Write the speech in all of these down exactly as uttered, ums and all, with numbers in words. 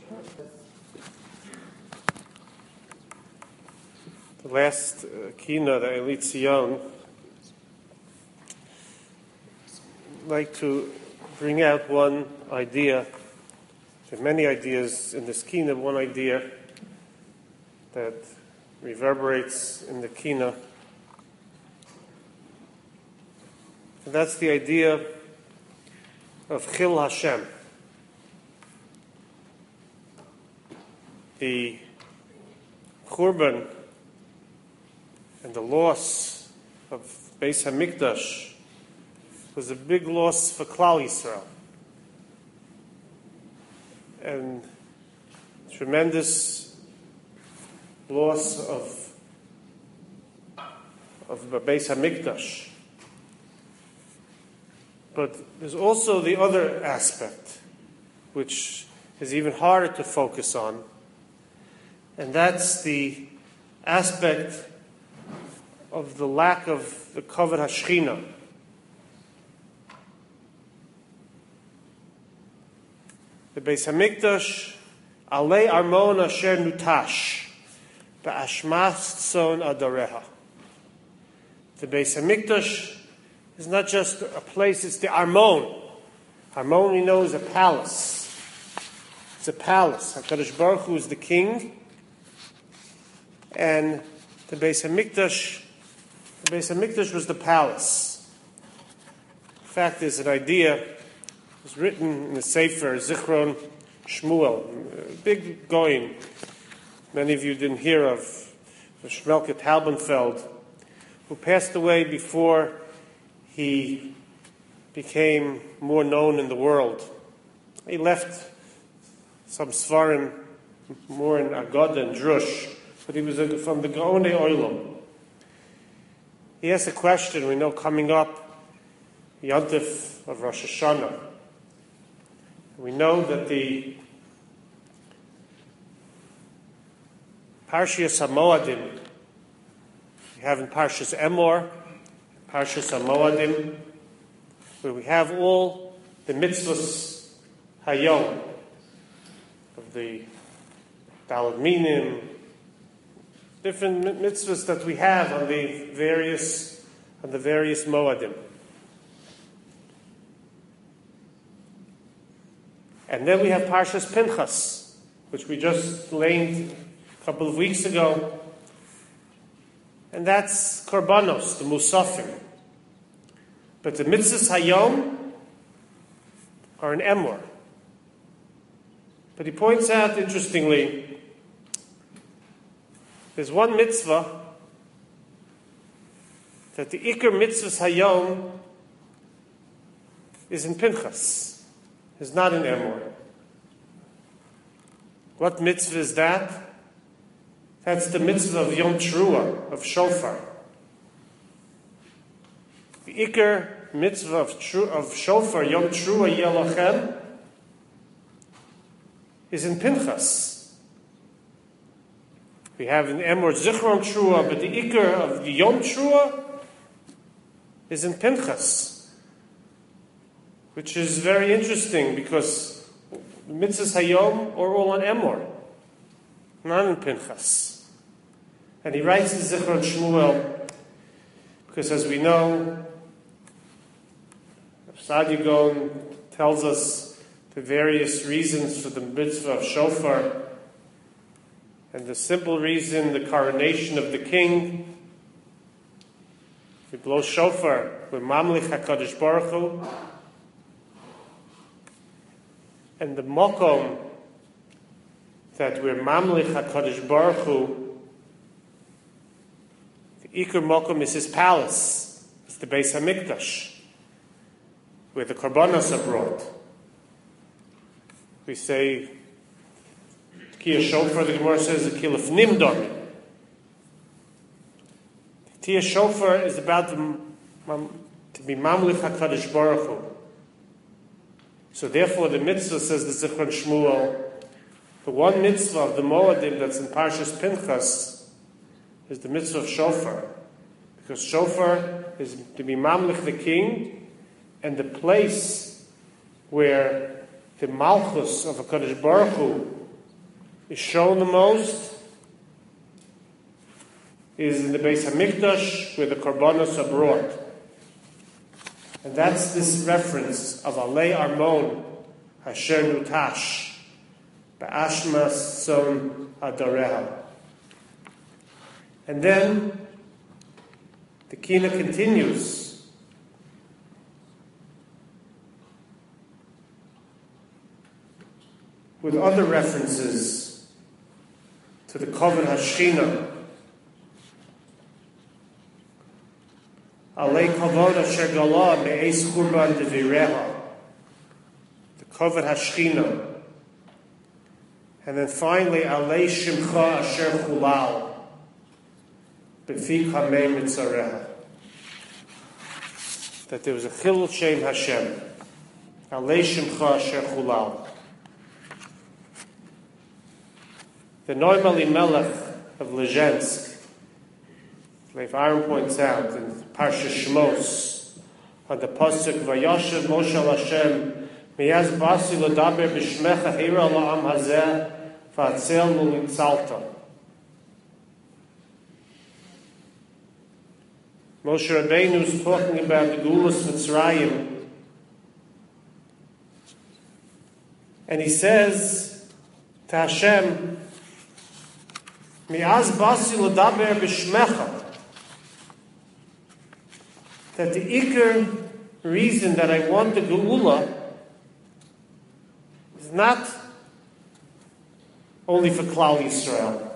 The last uh, kina, the Elit Zion, I'd like to bring out one idea. There are many ideas in this kina, one idea that reverberates in the kina. And that's the idea of Chil Hashem. The Churban and the loss of Beis HaMikdash was a big loss for Klal Yisrael. And tremendous loss of of Beis HaMikdash. But there's also the other aspect, which is even harder to focus on, and that's the aspect of the lack of the Kavod HaShechina. The Beis HaMikdash, Alei Armon Asher Nutash, Ba'ashmas Tzon Adareha. The Beis HaMikdash is not just a place, it's the Armon. Armon, we know, is a palace. It's a palace. HaKadosh Baruch Hu is the king, and the Beis HaMikdash, the Beis HaMikdash was the palace. In fact, there's an idea, it was written in the Sefer Zichron Shmuel, a big goyim. Many of you didn't hear of Shmelke Talbenfeld, who passed away before he became more known in the world. He left some Svarim more in Agada and Drush, but he was from the Gaonei Olam. He asked a question, we know coming up, the Yontif of Rosh Hashanah. We know that the Parshas HaMoadim, we have in Parshas Emor, Parshas HaMoadim, where we have all the mitzvahs hayom, of the Daled Minim, different mitzvahs that we have on the various on the various Moadim. And then we have Parshas Pinchas, which we just learned a couple of weeks ago. And that's Korbanos, the Musafim. But the mitzvahs Hayom are an Emor. But he points out, interestingly, there's one mitzvah that the Iker mitzvahs Hayom is in Pinchas, is not in Emor. What mitzvah is that? That's the mitzvah of Yom Teruah, of Shofar. The Iker mitzvah of, tru- of Shofar, Yom Teruah Yelochem, is in Pinchas. We have in Emor Zichron Teruah, but the Iker of the Yom Teruah is in Pinchas, which is very interesting because the mitzvahs Hayom are all on Emor, not in Pinchas. And he writes in Zichron Shmuel, because as we know, Saadia Gaon tells us the various reasons for the mitzvah of Shofar, and the simple reason, the coronation of the king. We blow Shofar, we're Mamlich HaKadosh Baruch Hu, and the Mokom that we're Mamlich HaKadosh Baruch Hu, the Iker Mokom is his palace. It's the Beis HaMikdash, where the Korbanos are brought. We say, Tkiyah Shofar, the Gemara says, the Kilaf Nimdor. Tkiyah Shofar is about the, to be Mamlich HaKadosh Baruch Hu. So therefore the mitzvah, says the Zichron Shmuel, the one mitzvah of the Moadim that's in Parshas Pinchas is the mitzvah of Shofar. Because Shofar is to be Mamlich the king, and the place where the Malchus of HaKadosh Baruch Hu is shown the most is in the Beis HaMikdash, where the Korbanos are brought. And that's this reference of Alei Armon Asher Nutash Ba'ashmas Son Adoreha. And then the Kina continues with other references to the Kovod HaShechina. Alei Kovod Asher Gala Me'ez Churban Devireha. The Kovod HaShechina. And then finally, Alei Shimcha Asher Chulal. B'fi Kamei Mitzareha. That there was a Chilul Shem Hashem. Alei Shimcha Asher Chulal. The Noam Elimelech of Lezhensk, Leif Aaron points out in Parsha Shmos, on the pasuk Vayashav Moshe al Hashem Miyaz Basi L'daber B'Shmecha Hira La'am Hazeh V'atzel L'Nitzalta. Moshe Rabbeinu is talking about the Gulas Mitzrayim, and he says to Hashem, Mi'az basi l'daber b'shmecha, that the ikar reason that I want the Geula is not only for Klal Yisrael.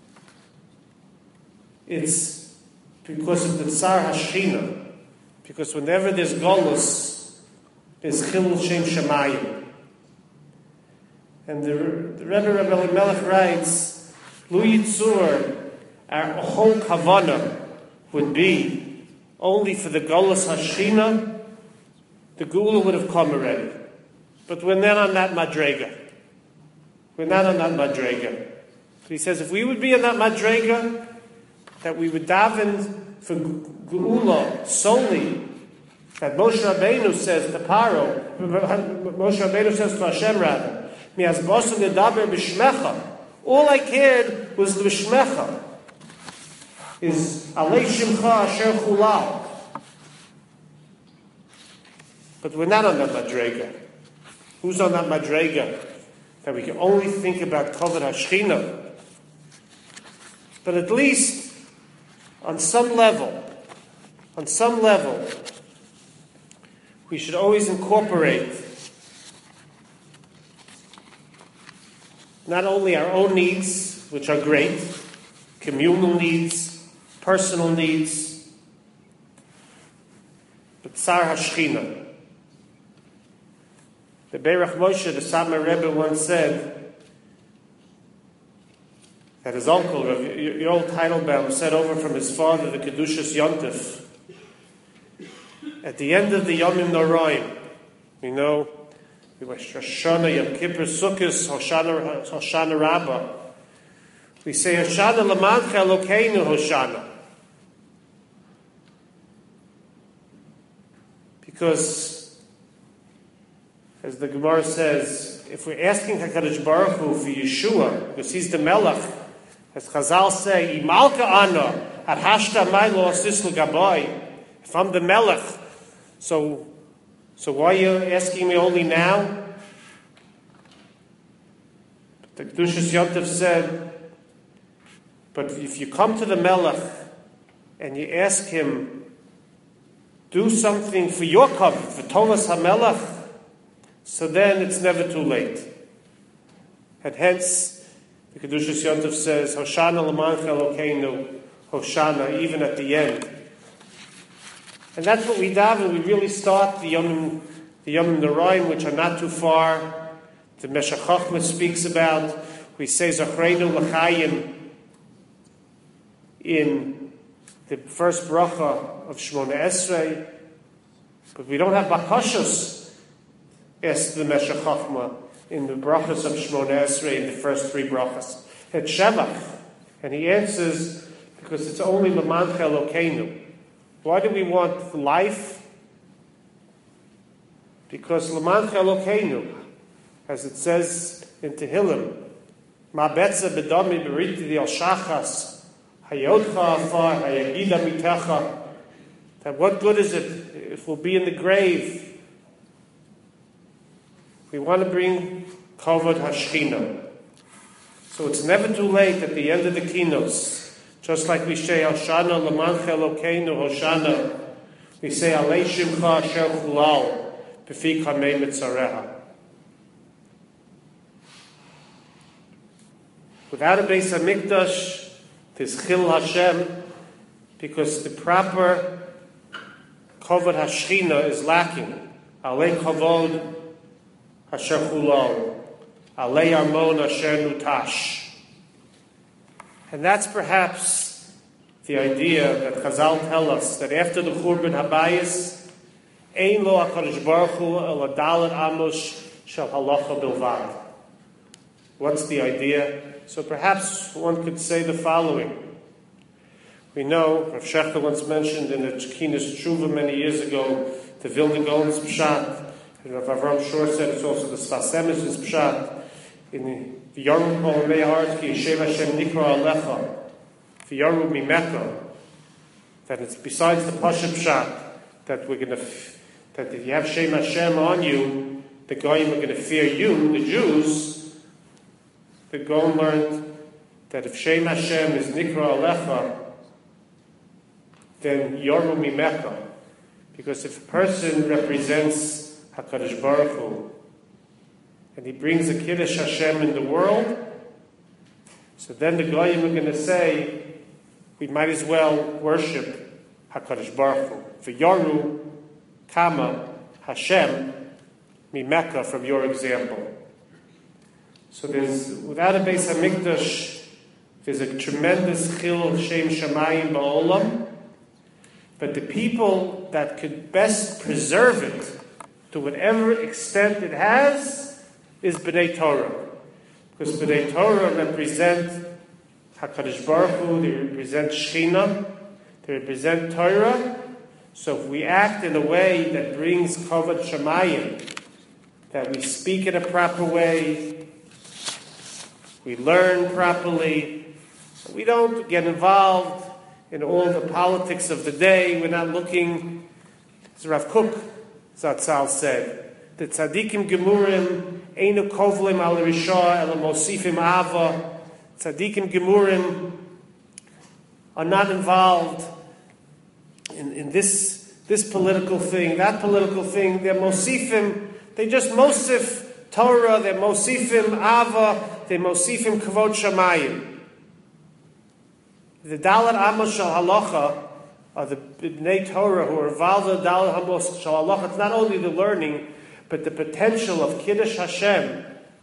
It's because of the Tsar HaShechina. Because whenever there's Golus, there's Chilul Shem Shemayim. And the, the Rebbe Rebbe Elimelech writes, Lu Yitzur, our whole Kavanah would be only for the Golus HaShechina, the Geula would have come already. But we're not on that Madrega. We're not on that Madrega. So he says, if we would be on that Madrega, that we would daven for Geula solely, that Moshe Rabbeinu says to Paro, Moshe Rabbeinu says to Hashem rather, Mi'az basa l'daber b'shmecha. All I cared was the b'shmecha, is Alei Shimcha Asher Chulal. But we're not on that Madrega. Who's on that Madrega? That we can only think about Kovod HaShechina. But at least, on some level, on some level, we should always incorporate not only our own needs, which are great, communal needs, personal needs, but Tsar HaShechina. The Beirach Moshe, the Satmar Rebbe, once said that his uncle, Yoel Teitelbaum, said over from his father, the Kedushas Yontif, at the end of the Yomim Noraim, we know, we were Shoshana, Yom Kippur, Sukkot, Hoshana, Hoshana Rabbah. We say, Hoshana L'mancha Elokeinu Hoshana. Because, as the Gemara says, if we're asking HaKadosh Baruch Hu for Yeshua, because he's the Melech, as Chazal say, Imalka Ana, Ad Hashta Mailo Asisl Gabai. If I'm the Melech, so so why are you asking me only now? The Kedushas Yontif said, but if you come to the Melech and you ask him, do something for your comfort, for Tovas HaMelech, so then it's never too late. And hence, the Kedushas Yontif says, Hoshana L'mancha Elokeinu, Hoshana, even at the end. And that's what we daven. We really start the Yom the Yom Noraim, which are not too far. The Meshech Chochmah speaks about. We say Zachreinu L'chaim in the first bracha of Shmona Esrei, but we don't have bakashos. Ask the Meshech Chochmah in the brachas of Shmona Esrei in the first three brachas. It's Shevach, and he answers because it's only L'mancha Elokeinu. Why do we want life? Because L'mancha Elokeinu, as it says in Tehillim, Ma betze bedomi beriti di al shachas, hayodcha afar, hayagida mitecha. That what good is it if we'll be in the grave? We want to bring kavod hashchina. So it's never too late at the end of the kinos. Just like we say, Hoshana l'mancha Elokeinu Hoshana, we say, Alei Shimcha Asher Chulal, B'fi Kamei Mitzareha. Without a Beis HaMikdash, there's Chil Hashem, because the proper Kavod Hashchina is lacking. Alei Kavod Asher Chulal, Alei Armon Asher Nutash. And that's perhaps the idea that Chazal tell us, that after the Churban Habayis, Ein lo HaKadosh Baruch Hu el Dalet Amos shel Halacha Bilvad. What's the idea? So perhaps one could say the following. We know, Rav Shechter once mentioned in the Kinas Tshuva many years ago, the Vilna Gaon's Pshat, and Rav Avram Shor said it's also the Sfas Emesh's Pshat, in the V'yarum kol mei haaretz ki yeshev Hashem nikra alecha v'yarum mimeka, that it's besides the Pasha Pshat that we're going to that if you have Shem Hashem on you, the Goyim are going to fear you, the Jews. The Gaon learned that if Shem Hashem is nikra alecha, then yarum mimeka, because if a person represents HaKadosh Baruch Hu, and he brings a Kiddush Hashem in the world, so then the Goyim are going to say, we might as well worship HaKadosh Baruch Hu. V'yaru kama Hashem mimeka, from your example. So there's, without a Beis HaMikdash, there's a tremendous chil of Shem Shamayim ba'olam, but the people that could best preserve it to whatever extent it has is B'nai Torah. Because B'nai Torah represent HaKadosh Baruch Hu, they represent Shechina, they represent Torah. So if we act in a way that brings Kavod Shamayim, that we speak in a proper way, we learn properly, we don't get involved in all the politics of the day, we're not looking, as Rav Kook Zatzal said, the tzadikim gemurim einu kovlim al risha ela mosifim ava. Tzadikim gemurim are not involved in, in this this political thing, that political thing. They're mosifim. They just mosif Torah. They're mosifim ava. They're mosifim kavod shamayim. The Dalet Amos shel Halacha are the Bnei Torah who are involved in the Dalet Amos shel Halacha. It's not only the learning, but the potential of Kiddush Hashem,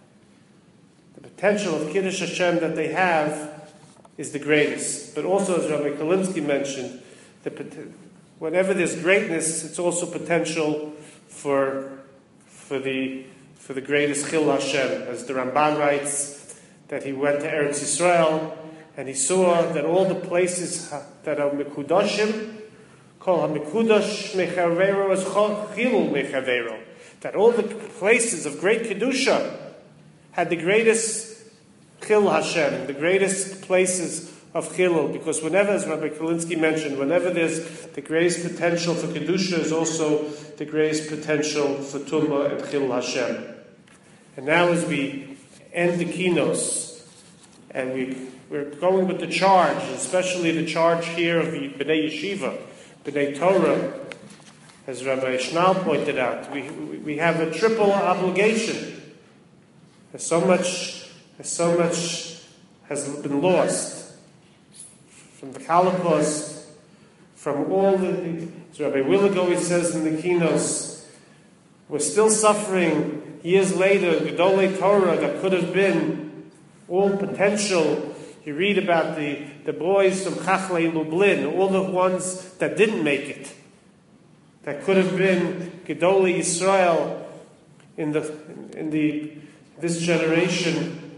the potential of Kiddush Hashem that they have is the greatest. But also, as Rabbi Kalinsky mentioned, the, whenever there's greatness, it's also potential for for the for the greatest Chil Hashem. As the Ramban writes, that he went to Eretz Yisrael and he saw that all the places that are Mekudashim, Kol HaMekudash Mechavero is Chilul Mechavero, that all the places of great Kedusha had the greatest Chil Hashem, the greatest places of Chilul, because whenever, as Rabbi Kalinsky mentioned, whenever there's the greatest potential for Kedusha is also the greatest potential for Tumah and Chil Hashem. And now as we end the kinos, and we, we're going with the charge, especially the charge here of the B'nai Yeshiva, B'nai Torah, as Rabbi Schnall pointed out, we, we have a triple obligation. There's so much, there's so much has been lost from the Holocaust, from all the, as Rabbi Willig always says in the kinos, we're still suffering years later, Gedolei Torah that could have been all potential. You read about the, the boys from Chachlei Lublin, all the ones that didn't make it, that could have been Gedolei Yisrael in the in the this generation.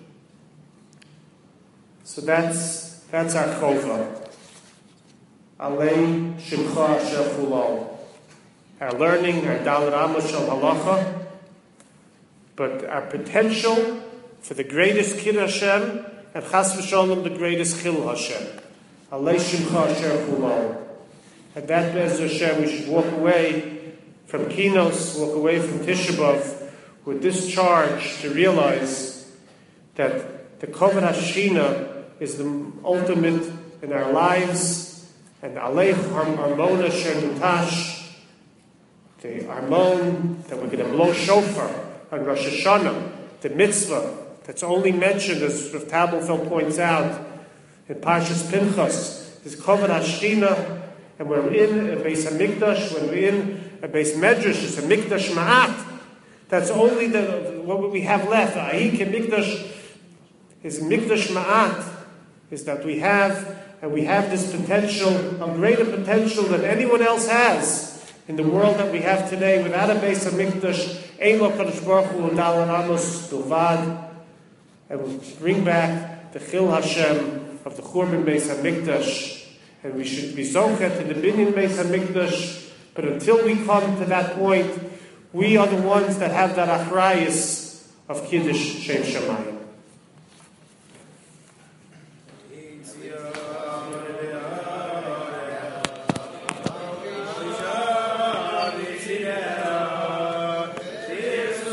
So that's that's our chova. Alei Shimcha Asher Chulal. Our learning, our Dalet Amos shel Halacha, but our potential for the greatest Kid Hashem and Chas V'Sholem, the greatest Chil Hashem. Alei Shimcha Asher Kulal. And that, Be'ez Hashem, we should walk away from Kinos, walk away from Tisha B'Av with this charge to realize that the Kovod Hashchina is the ultimate in our lives, and Alei Armona Asher Nutash, the Armon that we're going to blow shofar on Rosh Hashanah, the mitzvah that's only mentioned, as Rav Tabelfeld points out, in Parshas Pinchas, is Kovod Hashchina, and we're in a Beis HaMikdash, when we're in a Beis Medrash, it's a Mikdash Ma'at. That's only the what we have left. Ahik Mikdash is Mikdash Ma'at, is that we have, and we have this potential, a greater potential than anyone else has in the world that we have today. Without a Beis HaMikdash, Ein Lo Kadosh Baruch Hu Dal Amos Bilvad, and we'll bring back the Chil Hashem of the Churban Beis HaMikdash, and we should be zochet to the Binyan Beis HaMikdash. But until we come to that point, we are the ones that have that achrayus of Kiddush Shem Shamayim.